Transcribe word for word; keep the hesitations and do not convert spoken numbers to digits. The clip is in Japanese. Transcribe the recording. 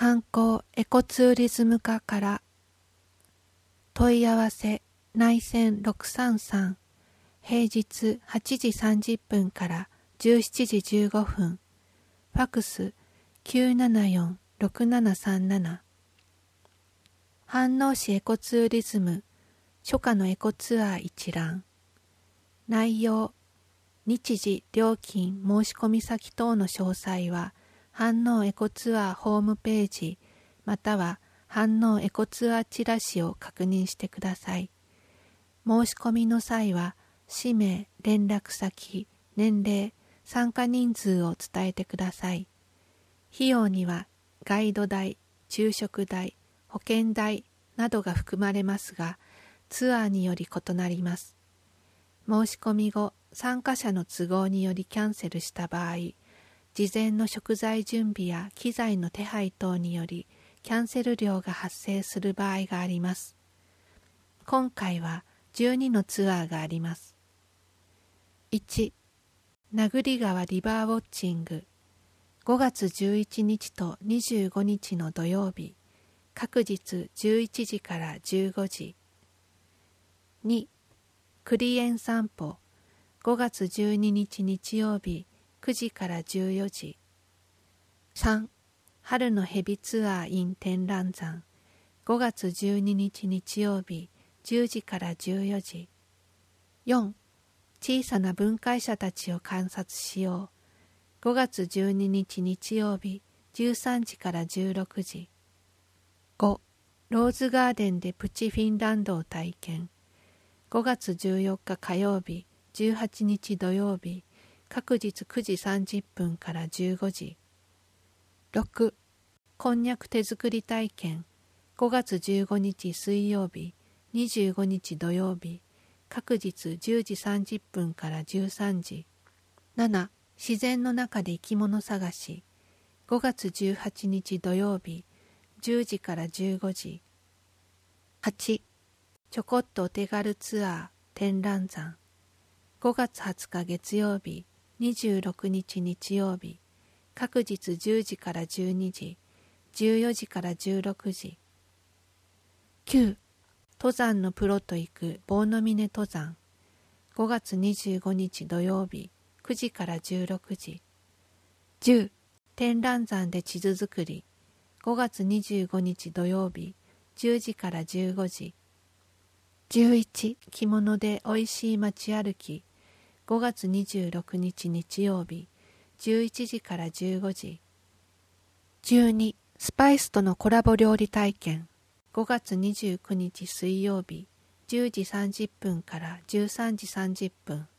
観光エコツーリズム課から問い合わせ内線ろくさんさん平日はちじさんじゅっぷんからじゅうしちじじゅうごふんファクス きゅうななよんろくななさんなな 飯能市エコツーリズム初夏のエコツアー一覧内容日時料金申し込み先等の詳細は飯能エコツアーホームページまたは飯能エコツアーチラシを確認してください。申し込みの際は氏名、連絡先、年齢、参加人数を伝えてください。費用にはガイド代、昼食代、保険代などが含まれますが、ツアーにより異なります。申し込み後、参加者の都合によりキャンセルした場合、事前の食材準備や機材の手配等によりキャンセル料が発生する場合があります。今回はじゅうにのツアーがあります。いち、名栗川リバーウォッチングごがつじゅういちにちとにじゅうごにちの土曜日、各日じゅういちじからじゅうごじ。に、栗園散歩ごがつじゅうににち日曜日くじからじゅうよじ。さん、春の蛇ツアー in 天覧山ごがつじゅうににち日曜日じゅうじからじゅうよじ。よん、小さな分解者たちを観察しようごがつじゅうににち日曜日じゅうさんじからじゅうろくじ。ご、ローズガーデンでプチフィンランドを体験ごがつじゅうよっか火曜日じゅうはちにち土曜日各日くじさんじゅっぷんからじゅうごじ。ろく、こんにゃく手作り体験ごがつじゅうごにち水曜日にじゅうごにち土曜日各日じゅうじさんじゅっぷんからじゅうさんじ。なな、自然の中で生き物探しごがつじゅうはちにち土曜日じゅうじからじゅうごじ。はち、ちょこっとお手軽ツアー天覧山ごがつはつか月曜日にじゅうろくにち日曜日各日じゅうじからじゅうにじじゅうよじからじゅうろくじ。きゅう、登山のプロと行く棒の峰登山ごがつにじゅうごにち土曜日くじからじゅうろくじ。じゅう、天覧山で地図作りごがつにじゅうごにち土曜日じゅうじからじゅうごじ。じゅういち、着物でおいしい街歩きごがつにじゅうろくにち日曜日じゅういちじからじゅうごじ。じゅうに、スパイスとのコラボ料理体験ごがつにじゅうくにち水曜日じゅうじさんじゅっぷんからじゅうさんじさんじゅっぷん。